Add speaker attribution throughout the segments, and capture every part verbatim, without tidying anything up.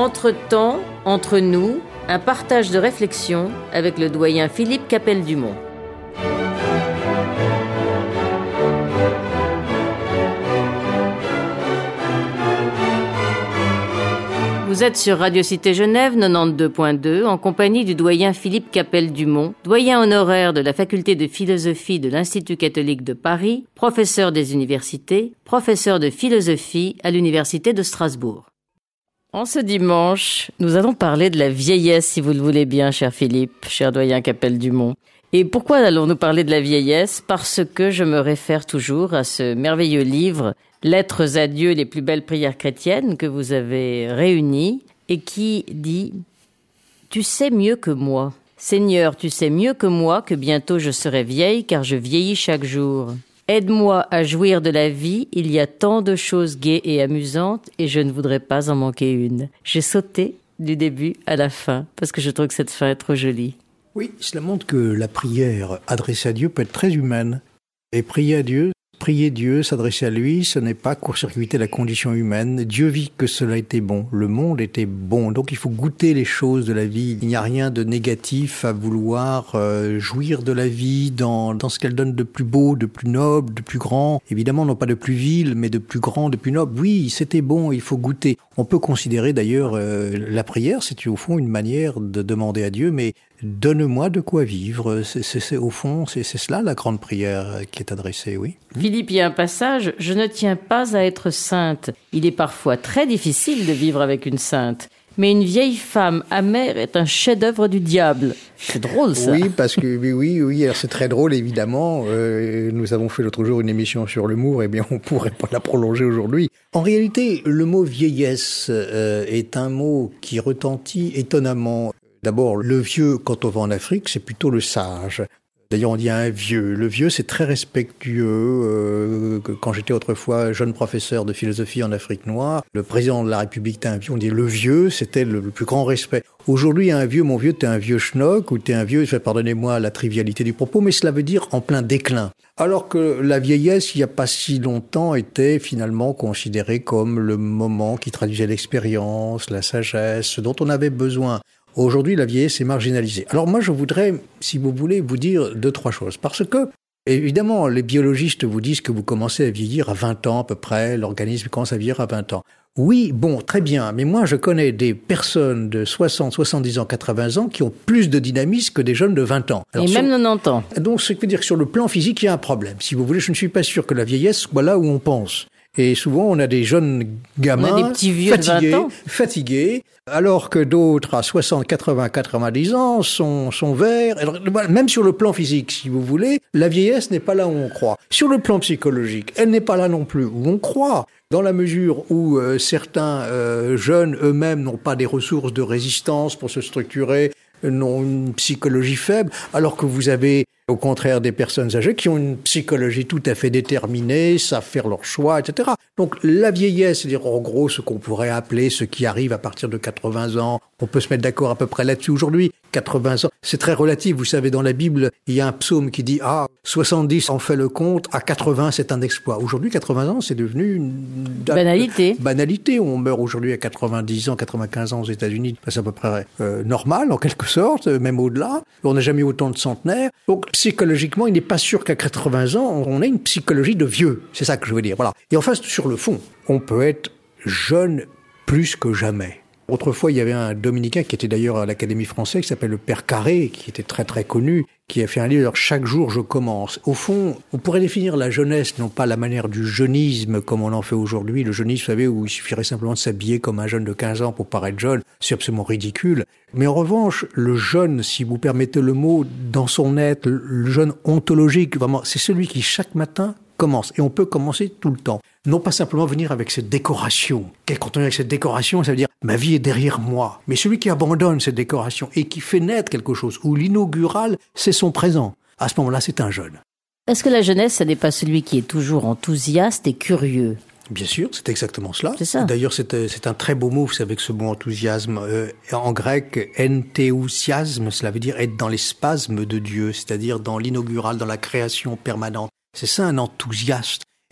Speaker 1: Entre-temps, entre nous, un partage de réflexion avec le doyen Philippe Capelle-Dumont. Vous êtes sur Radio Cité Genève quatre-vingt-douze point deux en compagnie du doyen Philippe Capelle-Dumont, doyen honoraire de la faculté de philosophie de l'Institut catholique de Paris, professeur des universités, professeur de philosophie à l'Université de Strasbourg. En ce dimanche, nous allons parler de la vieillesse, si vous le voulez bien, cher Philippe, cher doyen Capelle-Dumont. Et pourquoi allons-nous parler de la vieillesse ? Parce que je me réfère toujours à ce merveilleux livre « Lettres à Dieu, les plus belles prières chrétiennes » que vous avez réuni et qui dit « Tu sais mieux que moi. Seigneur, tu sais mieux que moi que bientôt je serai vieille car je vieillis chaque jour. Aide-moi à jouir de la vie, il y a tant de choses gaies et amusantes et je ne voudrais pas en manquer une. » J'ai sauté du début à la fin parce que je trouve que cette fin est trop jolie.
Speaker 2: Oui, cela montre que la prière adressée à Dieu peut être très humaine. Et prier à Dieu, prier Dieu, s'adresser à lui, ce n'est pas court-circuiter la condition humaine. Dieu vit que cela était bon. Le monde était bon. Donc il faut goûter les choses de la vie. Il n'y a rien de négatif à vouloir euh, jouir de la vie dans, dans ce qu'elle donne de plus beau, de plus noble, de plus grand. Évidemment, non pas de plus vil, mais de plus grand, de plus noble. Oui, c'était bon, il faut goûter. On peut considérer d'ailleurs euh, la prière, c'est au fond une manière de demander à Dieu, mais donne-moi de quoi vivre. C'est, c'est, c'est, au fond, c'est, c'est cela la grande prière qui est adressée, oui.
Speaker 1: Philippe, il y a un passage « Je ne tiens pas à être sainte. Il est parfois très difficile de vivre avec une sainte. Mais une vieille femme amère est un chef-d'œuvre du diable. » C'est drôle, ça.
Speaker 2: Oui, parce que oui, oui, oui. Alors c'est très drôle, évidemment. Euh, nous avons fait l'autre jour une émission sur l'humour. Eh bien, on pourrait pas la prolonger aujourd'hui. En réalité, le mot vieillesse euh, est un mot qui retentit étonnamment. D'abord, le vieux, quand on va en Afrique, c'est plutôt le sage. D'ailleurs, on dit un vieux. Le vieux, c'est très respectueux. Euh, quand j'étais autrefois jeune professeur de philosophie en Afrique noire, le président de la République était un vieux. On dit le vieux, c'était le, le plus grand respect. Aujourd'hui, un vieux, mon vieux, t'es un vieux schnock ou t'es un vieux, pardonnez-moi la trivialité du propos, mais cela veut dire en plein déclin. Alors que la vieillesse, il n'y a pas si longtemps, était finalement considérée comme le moment qui traduisait l'expérience, la sagesse, ce dont on avait besoin. Aujourd'hui, la vieillesse est marginalisée. Alors moi, je voudrais, si vous voulez, vous dire deux, trois choses. Parce que, évidemment, les biologistes vous disent que vous commencez à vieillir à vingt ans à peu près, l'organisme commence à vieillir à vingt ans. Oui, bon, très bien, mais moi, je connais des personnes de soixante, soixante-dix ans, quatre-vingts ans qui ont plus de dynamisme que des jeunes de vingt ans.
Speaker 1: Alors, et même sur... quatre-vingt-dix ans.
Speaker 2: Donc, ce qui veut dire que sur le plan physique, il y a un problème. Si vous voulez, je ne suis pas sûr que la vieillesse soit là où on pense. Et souvent, on a des jeunes gamins
Speaker 1: on a des petits vieux
Speaker 2: fatigués,
Speaker 1: de vingt ans.
Speaker 2: fatigués, alors que d'autres à soixante, quatre-vingts, quatre-vingt-dix ans sont, sont verts. Alors, même sur le plan physique, si vous voulez, la vieillesse n'est pas là où on croit. Sur le plan psychologique, elle n'est pas là non plus où on croit. Dans la mesure où euh, certains euh, jeunes eux-mêmes n'ont pas des ressources de résistance pour se structurer, n'ont une psychologie faible, alors que vous avez au contraire des personnes âgées qui ont une psychologie tout à fait déterminée, savent faire leurs choix, et cetera. Donc la vieillesse, c'est-à-dire en gros ce qu'on pourrait appeler ce qui arrive à partir de quatre-vingts ans, on peut se mettre d'accord à peu près là-dessus aujourd'hui, quatre-vingts ans, c'est très relatif. Vous savez, dans la Bible, il y a un psaume qui dit « Ah, soixante-dix, on fait le compte, à quatre-vingts, c'est un exploit ». Aujourd'hui, quatre-vingts ans, c'est devenu une
Speaker 1: banalité.
Speaker 2: Banalité. On meurt aujourd'hui à quatre-vingt-dix ans, quatre-vingt-quinze ans aux États-Unis. C'est à peu près euh, normal, en quelque sorte, même au-delà. On n'a jamais eu autant de centenaires. Donc, psychologiquement, il n'est pas sûr qu'à quatre-vingts ans, on ait une psychologie de vieux. C'est ça que je veux dire. Voilà. Et enfin, sur le fond, on peut être jeune plus que jamais. Autrefois, il y avait un dominicain qui était d'ailleurs à l'Académie française, qui s'appelle le Père Carré, qui était très très connu, qui a fait un livre « Chaque jour, je commence ». Au fond, on pourrait définir la jeunesse, non pas à la manière du jeunisme comme on en fait aujourd'hui. Le jeunisme, vous savez, où il suffirait simplement de s'habiller comme un jeune de quinze ans pour paraître jeune, c'est absolument ridicule. Mais en revanche, le jeune, si vous permettez le mot, dans son être, le jeune ontologique, vraiment, c'est celui qui chaque matin commence. Et on peut commencer tout le temps. Non pas simplement venir avec cette décoration. Quand on est avec cette décoration, ça veut dire « ma vie est derrière moi ». Mais celui qui abandonne cette décoration et qui fait naître quelque chose, où l'inaugural, c'est son présent, à ce moment-là, c'est un jeune.
Speaker 1: Est-ce que la jeunesse, ce n'est pas celui qui est toujours enthousiaste et curieux ?
Speaker 2: Bien sûr, c'est exactement cela.
Speaker 1: C'est ça.
Speaker 2: D'ailleurs, c'est, c'est un très beau mot, vous savez que ce mot enthousiasme, euh, en grec, enthousiasme, cela veut dire être dans les spasmes de Dieu, c'est-à-dire dans l'inaugural, dans la création permanente. C'est ça un enthousiaste.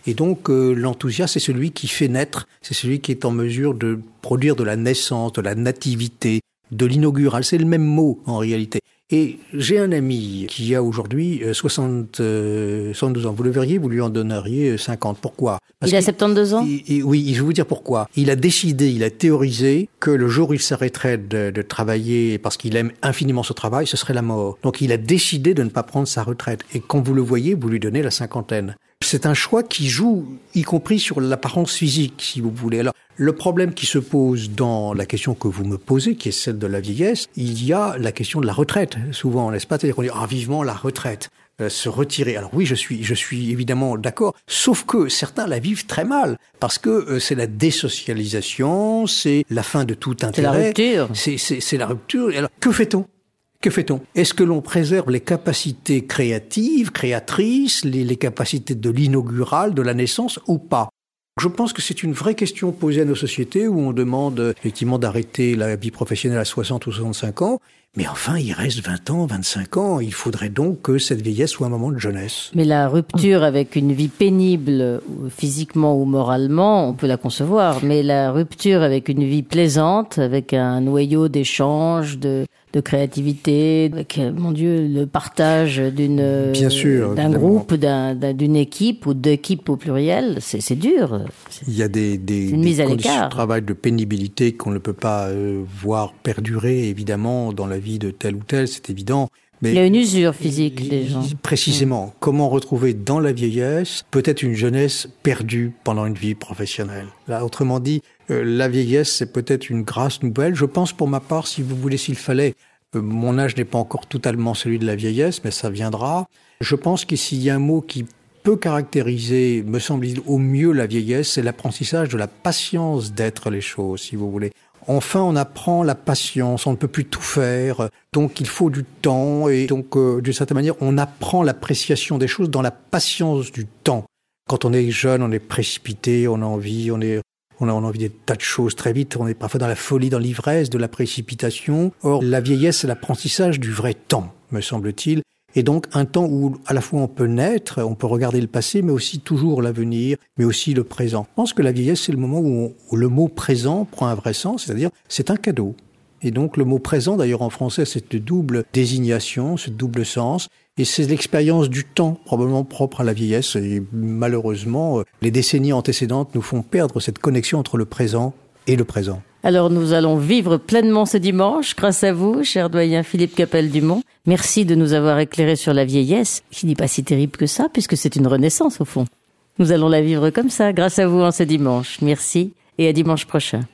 Speaker 2: Et donc euh, l'enthousiaste, c'est celui qui fait naître, c'est celui qui est en mesure de produire de la naissance, de la nativité, de l'inaugural. C'est le même mot en réalité. Et j'ai un ami qui a aujourd'hui soixante, soixante-douze ans. Vous le verriez, vous lui en donneriez cinquante. Pourquoi?
Speaker 1: Parce il a soixante-douze ans?
Speaker 2: il, il, Oui, je vais vous dire pourquoi. Il a décidé, il a théorisé que le jour où il s'arrêterait de, de travailler parce qu'il aime infiniment ce travail, ce serait la mort. Donc il a décidé de ne pas prendre sa retraite. Et quand vous le voyez, vous lui donnez la cinquantaine. C'est un choix qui joue, y compris sur l'apparence physique, si vous voulez. Alors, le problème qui se pose dans la question que vous me posez, qui est celle de la vieillesse, il y a la question de la retraite, souvent, n'est-ce pas? C'est-à-dire qu'on dit, ah, vivement la retraite, euh, se retirer. Alors oui, je suis, je suis évidemment d'accord, sauf que certains la vivent très mal, parce que euh, c'est la désocialisation, c'est la fin de tout intérêt.
Speaker 1: C'est la rupture.
Speaker 2: C'est, c'est, c'est la rupture. Alors, que fait-on? Que fait-on? Est-ce que l'on préserve les capacités créatives, créatrices, les, les capacités de l'inaugural, de la naissance ou pas? Je pense que c'est une vraie question posée à nos sociétés où on demande effectivement d'arrêter la vie professionnelle à soixante ou soixante-cinq ans. Mais enfin, il reste vingt ans, vingt-cinq ans. Il faudrait donc que cette vieillesse soit un moment de jeunesse.
Speaker 1: Mais la rupture avec une vie pénible, physiquement ou moralement, on peut la concevoir. Mais la rupture avec une vie plaisante, avec un noyau d'échange, de, de créativité, avec, mon Dieu, le partage d'une,
Speaker 2: bien sûr,
Speaker 1: d'un groupe, d'un, d'un, d'une équipe ou d'équipes au pluriel, c'est, c'est dur. C'est,
Speaker 2: il y a des, des,
Speaker 1: des
Speaker 2: conditions
Speaker 1: l'écart.
Speaker 2: de travail, de pénibilité qu'on ne peut pas euh, voir perdurer, évidemment, dans la vie de tel ou tel, c'est évident. Mais
Speaker 1: il y a une usure physique des gens.
Speaker 2: Précisément. Mmh. Comment retrouver dans la vieillesse peut-être une jeunesse perdue pendant une vie professionnelle? Là, autrement dit, euh, la vieillesse, c'est peut-être une grâce nouvelle. Je pense pour ma part, si vous voulez, s'il fallait, euh, mon âge n'est pas encore totalement celui de la vieillesse, mais ça viendra. Je pense que s'il y a un mot qui peut caractériser, me semble-t-il, au mieux la vieillesse, c'est l'apprentissage de la patience d'être les choses, si vous voulez. Enfin, on apprend la patience, on ne peut plus tout faire, donc il faut du temps, et donc, euh, d'une certaine manière, on apprend l'appréciation des choses dans la patience du temps. Quand on est jeune, on est précipité, on a envie, on est, on a, on a envie des tas de choses très vite, on est parfois dans la folie, dans l'ivresse de la précipitation. Or, la vieillesse, c'est l'apprentissage du vrai temps, me semble-t-il. Et donc, un temps où, à la fois, on peut naître, on peut regarder le passé, mais aussi toujours l'avenir, mais aussi le présent. Je pense que la vieillesse, c'est le moment où, on, où le mot présent prend un vrai sens, c'est-à-dire, c'est un cadeau. Et donc, le mot présent, d'ailleurs, en français, c'est cette double désignation, ce double sens. Et c'est l'expérience du temps, probablement propre à la vieillesse. Et malheureusement, les décennies antécédentes nous font perdre cette connexion entre le présent et le présent.
Speaker 1: Alors nous allons vivre pleinement ce dimanche, grâce à vous, cher doyen Philippe Capelle-Dumont. Merci de nous avoir éclairé sur la vieillesse, qui n'est pas si terrible que ça, puisque c'est une renaissance au fond. Nous allons la vivre comme ça, grâce à vous en ce dimanche. Merci et à dimanche prochain.